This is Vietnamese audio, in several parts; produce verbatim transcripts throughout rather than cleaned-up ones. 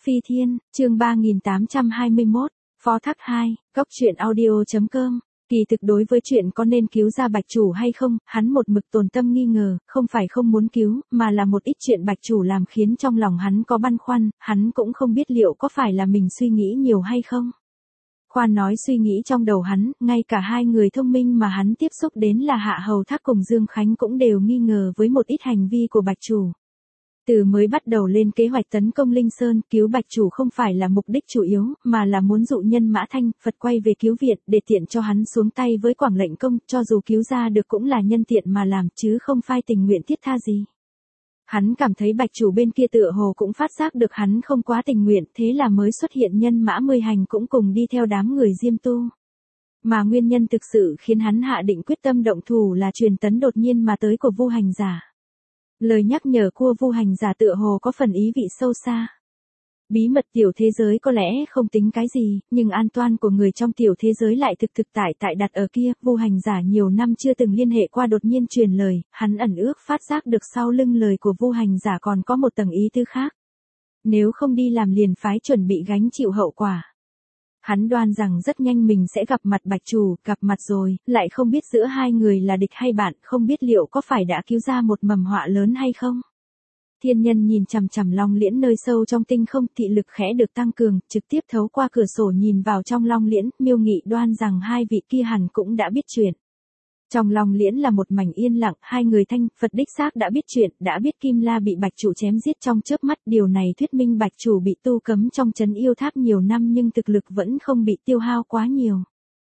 Phi Thiên, chương ba nghìn tám trăm hai mươi mốt, Phó Thác hai, Góc truyện audio.com. Kỳ thực đối với chuyện có nên cứu ra Bạch Chủ hay không, hắn một mực tồn tâm nghi ngờ, không phải không muốn cứu, mà là một ít chuyện Bạch Chủ làm khiến trong lòng hắn có băn khoăn, hắn cũng không biết liệu có phải là mình suy nghĩ nhiều hay không. Khoan nói suy nghĩ trong đầu hắn, ngay cả hai người thông minh mà hắn tiếp xúc đến là Hạ Hầu Thác cùng Dương Khánh cũng đều nghi ngờ với một ít hành vi của Bạch Chủ. Từ mới bắt đầu lên kế hoạch tấn công Linh Sơn, cứu Bạch Chủ không phải là mục đích chủ yếu, mà là muốn dụ nhân Mã Thanh, Phật quay về cứu viện, để tiện cho hắn xuống tay với Quảng Lệnh Công, cho dù cứu ra được cũng là nhân tiện mà làm, chứ không phai tình nguyện thiết tha gì. Hắn cảm thấy Bạch Chủ bên kia tựa hồ cũng phát giác được hắn không quá tình nguyện, thế là mới xuất hiện nhân mã mười hành cũng cùng đi theo đám người Diêm Tu. Mà nguyên nhân thực sự khiến hắn hạ định quyết tâm động thủ là truyền tấn đột nhiên mà tới của Vu Hành Giả. Lời nhắc nhở của Vu Hành Giả tựa hồ có phần ý vị sâu xa. Bí mật tiểu thế giới có lẽ không tính cái gì, nhưng an toàn của người trong tiểu thế giới lại thực thực tại tại đặt ở kia. Vu Hành Giả nhiều năm chưa từng liên hệ qua đột nhiên truyền lời, hắn ẩn ước phát giác được sau lưng lời của Vu Hành Giả còn có một tầng ý tư khác. Nếu không đi làm liền phái chuẩn bị gánh chịu hậu quả. Hắn đoan rằng rất nhanh mình sẽ gặp mặt Bạch Chủ, gặp mặt rồi, lại không biết giữa hai người là địch hay bạn, không biết liệu có phải đã cứu ra một mầm họa lớn hay không. Thiên Nhân nhìn chằm chằm Long Liễn nơi sâu trong tinh không, thị lực khẽ được tăng cường, trực tiếp thấu qua cửa sổ nhìn vào trong Long Liễn, Miêu Nghị đoan rằng hai vị kia hẳn cũng đã biết chuyện. Trong Long Liễn là một mảnh yên lặng, hai người Thanh, Phật đích xác đã biết chuyện, đã biết Kim La bị Bạch Chủ chém giết trong chớp mắt, điều này thuyết minh Bạch Chủ bị tu cấm trong trấn yêu tháp nhiều năm nhưng thực lực vẫn không bị tiêu hao quá nhiều.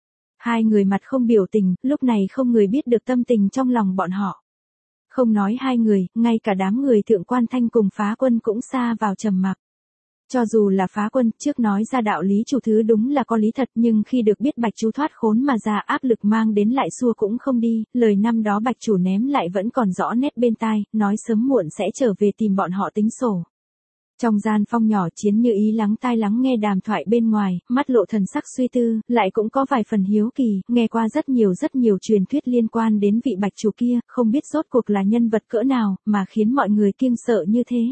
Hai người mặt không biểu tình, lúc này không người biết được tâm tình trong lòng bọn họ. Không nói hai người, ngay cả đám người Thượng Quan Thanh cùng Phá Quân cũng sa vào trầm mặc. Cho dù là Phá Quân, trước nói ra đạo lý chủ thứ đúng là có lý thật, nhưng khi được biết Bạch Chủ thoát khốn mà ra áp lực mang đến lại xua cũng không đi, lời năm đó Bạch Chủ ném lại vẫn còn rõ nét bên tai, nói sớm muộn sẽ trở về tìm bọn họ tính sổ. Trong gian phong nhỏ Chiến Như Ý lắng tai lắng nghe đàm thoại bên ngoài, mắt lộ thần sắc suy tư, lại cũng có vài phần hiếu kỳ, nghe qua rất nhiều rất nhiều truyền thuyết liên quan đến vị Bạch Chủ kia, không biết rốt cuộc là nhân vật cỡ nào, mà khiến mọi người kiêng sợ như thế.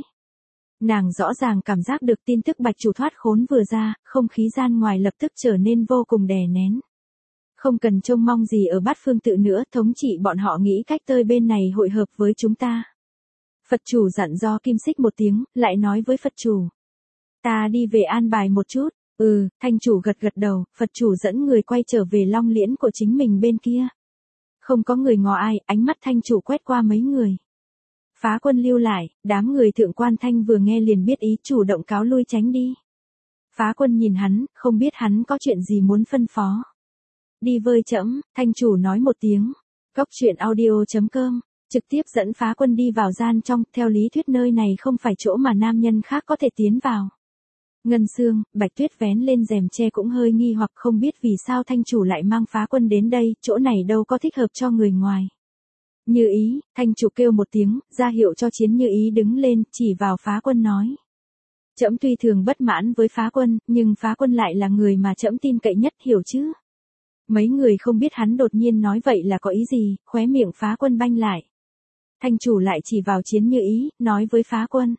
Nàng rõ ràng cảm giác được tin tức Bạch Chủ thoát khốn vừa ra, không khí gian ngoài lập tức trở nên vô cùng đè nén. Không cần trông mong gì ở Bát Phương Tự nữa, thống trị bọn họ nghĩ cách tơi bên này hội hợp với chúng ta. Phật Chủ dặn do Kim Xích một tiếng, lại nói với Phật Chủ. Ta đi về an bài một chút. Ừ, Thanh Chủ gật gật đầu, Phật Chủ dẫn người quay trở về Long Liễn của chính mình bên kia. Không có người ngó ai, ánh mắt Thanh Chủ quét qua mấy người. Phá Quân lưu lại, đám người Thượng Quan Thanh vừa nghe liền biết ý, chủ động cáo lui tránh đi. Phá Quân nhìn hắn, không biết hắn có chuyện gì muốn phân phó. Đi vơi trẫm, Thanh Chủ nói một tiếng. Góc truyện audio.com, trực tiếp dẫn Phá Quân đi vào gian trong, theo lý thuyết nơi này không phải chỗ mà nam nhân khác có thể tiến vào. Ngân Sương, Bạch Tuyết vén lên rèm che cũng hơi nghi hoặc không biết vì sao Thanh Chủ lại mang Phá Quân đến đây, chỗ này đâu có thích hợp cho người ngoài. Như Ý, Thanh Chủ kêu một tiếng, ra hiệu cho Chiến Như Ý đứng lên, chỉ vào Phá Quân nói. Trẫm tuy thường bất mãn với Phá Quân, nhưng Phá Quân lại là người mà trẫm tin cậy nhất, hiểu chứ? Mấy người không biết hắn đột nhiên nói vậy là có ý gì, khóe miệng Phá Quân banh lại. Thanh Chủ lại chỉ vào Chiến Như Ý, nói với Phá Quân.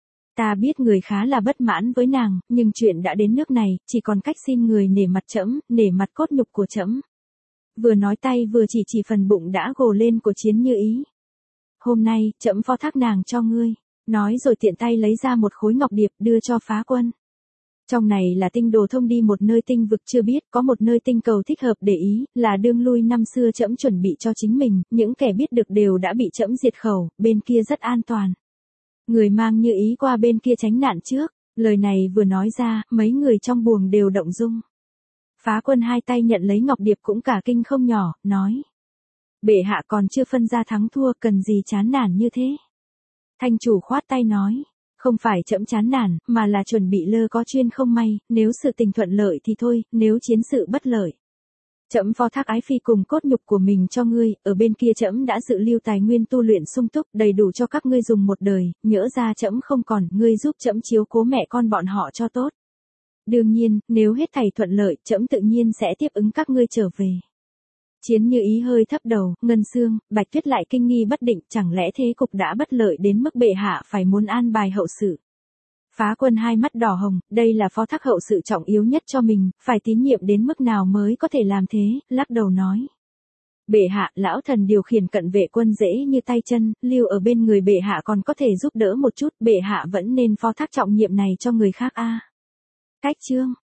Ta biết người khá là bất mãn với nàng, nhưng chuyện đã đến nước này, chỉ còn cách xin người nể mặt trẫm, nể mặt cốt nhục của trẫm. Vừa nói tay vừa chỉ chỉ phần bụng đã gồ lên của Chiến Như Ý. Hôm nay, trẫm phó thác nàng cho ngươi. Nói rồi tiện tay lấy ra một khối ngọc điệp đưa cho Phá Quân. Trong này là tinh đồ thông đi một nơi tinh vực chưa biết, có một nơi tinh cầu thích hợp để ý, là đương lui năm xưa trẫm chuẩn bị cho chính mình, những kẻ biết được đều đã bị trẫm diệt khẩu, bên kia rất an toàn. Người mang Như Ý qua bên kia tránh nạn trước, lời này vừa nói ra, mấy người trong buồng đều động dung. Phá Quân hai tay nhận lấy ngọc điệp cũng cả kinh không nhỏ, nói. Bệ hạ còn chưa phân ra thắng thua, cần gì chán nản như thế. Thanh Chủ khoát tay nói. Không phải trẫm chán nản, mà là chuẩn bị lơ có chuyên không may, nếu sự tình thuận lợi thì thôi, nếu chiến sự bất lợi. Trẫm phó thác ái phi cùng cốt nhục của mình cho ngươi, ở bên kia trẫm đã dự lưu tài nguyên tu luyện sung túc, đầy đủ cho các ngươi dùng một đời, nhỡ ra trẫm không còn, ngươi giúp trẫm chiếu cố mẹ con bọn họ cho tốt. Đương nhiên, nếu hết thảy thuận lợi, trẫm tự nhiên sẽ tiếp ứng các ngươi trở về. Chiến Như Ý hơi thấp đầu, Ngân Sương, Bạch Tuyết lại kinh nghi bất định, chẳng lẽ thế cục đã bất lợi đến mức bệ hạ phải muốn an bài hậu sự. Phá Quân hai mắt đỏ hồng, đây là phó thác hậu sự trọng yếu nhất cho mình, phải tín nhiệm đến mức nào mới có thể làm thế, lắc đầu nói. Bệ hạ, lão thần điều khiển cận vệ quân dễ như tay chân, lưu ở bên người bệ hạ còn có thể giúp đỡ một chút, bệ hạ vẫn nên phó thác trọng nhiệm này cho người khác a. Cách chương